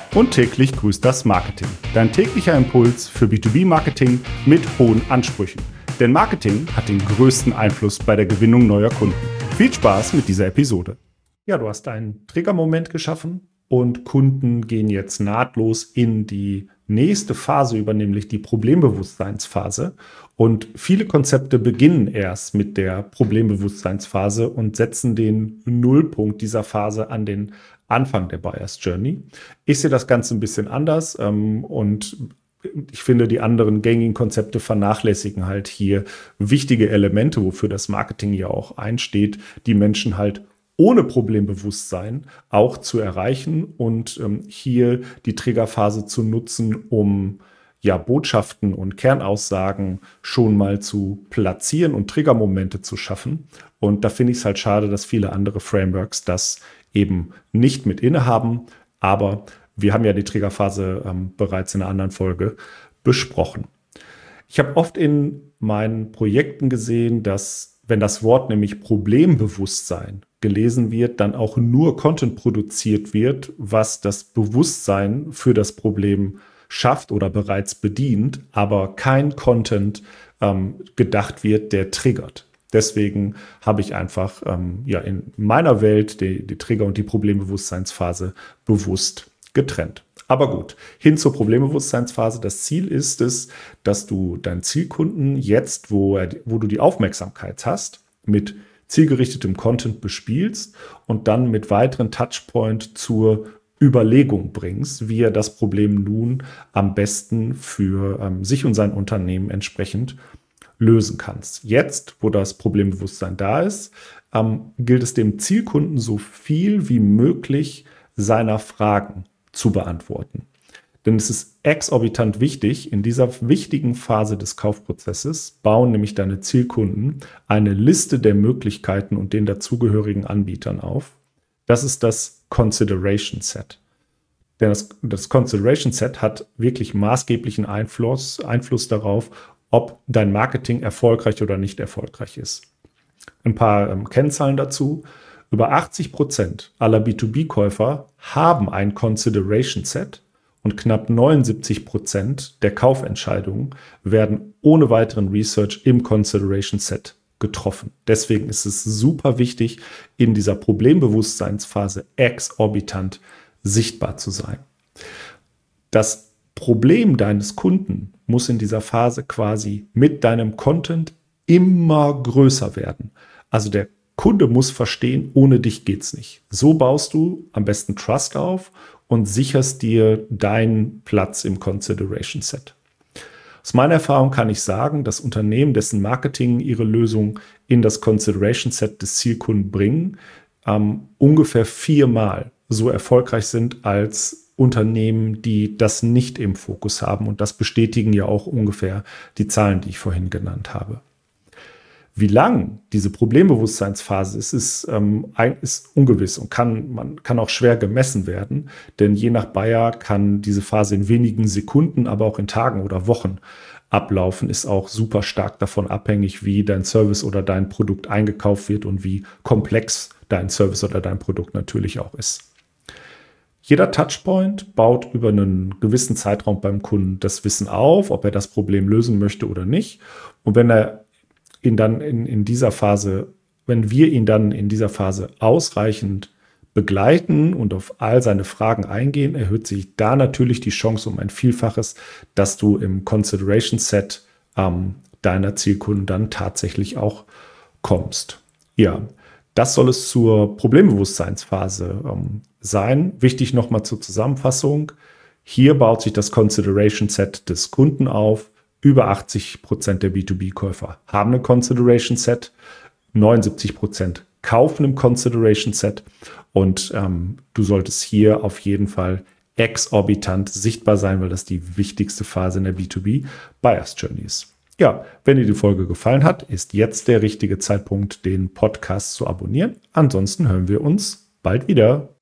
Und täglich grüßt das Marketing. Dein täglicher Impuls für B2B-Marketing mit hohen Ansprüchen. Denn Marketing hat den größten Einfluss bei der Gewinnung neuer Kunden. Viel Spaß mit dieser Episode. Ja, du hast einen Triggermoment geschaffen und Kunden gehen jetzt nahtlos in die nächste Phase über, nämlich die Problembewusstseinsphase. Und viele Konzepte beginnen erst mit der Problembewusstseinsphase und setzen den Nullpunkt dieser Phase an den Anfang der Buyer's Journey. Ich sehe das Ganze ein bisschen anders und ich finde, die anderen gängigen Konzepte vernachlässigen halt hier wichtige Elemente, wofür das Marketing ja auch einsteht, die Menschen halt ohne Problembewusstsein auch zu erreichen und hier die Triggerphase zu nutzen, um ja Botschaften und Kernaussagen schon mal zu platzieren und Triggermomente zu schaffen. Und da finde ich es halt schade, dass viele andere Frameworks das eben nicht mit innehaben. Aber wir haben ja die Triggerphase bereits in einer anderen Folge besprochen. Ich habe oft in meinen Projekten gesehen, dass, wenn das Wort nämlich Problembewusstsein gelesen wird, dann auch nur Content produziert wird, was das Bewusstsein für das Problem schafft oder bereits bedient, aber kein Content gedacht wird, der triggert. Deswegen habe ich einfach in meiner Welt die Trigger- und die Problembewusstseinsphase bewusst getrennt. Aber gut, hin zur Problembewusstseinsphase. Das Ziel ist es, dass du deinen Zielkunden jetzt, wo du die Aufmerksamkeit hast, mit zielgerichtetem Content bespielst und dann mit weiteren Touchpoint zur Überlegung bringst, wie er das Problem nun am besten für sich und sein Unternehmen entsprechend lösen kannst. Jetzt, wo das Problembewusstsein da ist, gilt es dem Zielkunden so viel wie möglich seiner Fragen zu beantworten. Denn es ist exorbitant wichtig, in dieser wichtigen Phase des Kaufprozesses bauen nämlich deine Zielkunden eine Liste der Möglichkeiten und den dazugehörigen Anbietern auf. Das ist das Consideration Set. Denn das Consideration Set hat wirklich maßgeblichen Einfluss darauf, ob dein Marketing erfolgreich oder nicht erfolgreich ist. Ein paar Kennzahlen dazu. Über 80% aller B2B-Käufer haben ein Consideration Set und knapp 79% der Kaufentscheidungen werden ohne weiteren Research im Consideration Set getroffen. Deswegen ist es super wichtig, in dieser Problembewusstseinsphase exorbitant sichtbar zu sein. Das Problem deines Kunden muss in dieser Phase quasi mit deinem Content immer größer werden. Also der Kunde muss verstehen, ohne dich geht's nicht. So baust du am besten Trust auf und sicherst dir deinen Platz im Consideration Set. Aus meiner Erfahrung kann ich sagen, dass Unternehmen, dessen Marketing ihre Lösung in das Consideration Set des Zielkunden bringen, ungefähr 4-mal so erfolgreich sind als Unternehmen, die das nicht im Fokus haben. Und das bestätigen ja auch ungefähr die Zahlen, die ich vorhin genannt habe. Wie lang diese Problembewusstseinsphase ist ungewiss und kann auch schwer gemessen werden. Denn je nach Buyer kann diese Phase in wenigen Sekunden, aber auch in Tagen oder Wochen ablaufen. Ist auch super stark davon abhängig, wie dein Service oder dein Produkt eingekauft wird und wie komplex dein Service oder dein Produkt natürlich auch ist. Jeder Touchpoint baut über einen gewissen Zeitraum beim Kunden das Wissen auf, ob er das Problem lösen möchte oder nicht. Und wenn wir ihn dann in dieser Phase ausreichend begleiten und auf all seine Fragen eingehen, erhöht sich da natürlich die Chance um ein Vielfaches, dass du im Consideration Set deiner Zielkunden dann tatsächlich auch kommst. Ja, das soll es zur Problembewusstseinsphase sein. Wichtig nochmal zur Zusammenfassung. Hier baut sich das Consideration Set des Kunden auf. Über 80% der B2B-Käufer haben ein Consideration Set. 79% kaufen im Consideration Set. Und du solltest hier auf jeden Fall exorbitant sichtbar sein, weil das die wichtigste Phase in der B2B Buyer's Journey ist. Ja, wenn dir die Folge gefallen hat, ist jetzt der richtige Zeitpunkt, den Podcast zu abonnieren. Ansonsten hören wir uns bald wieder.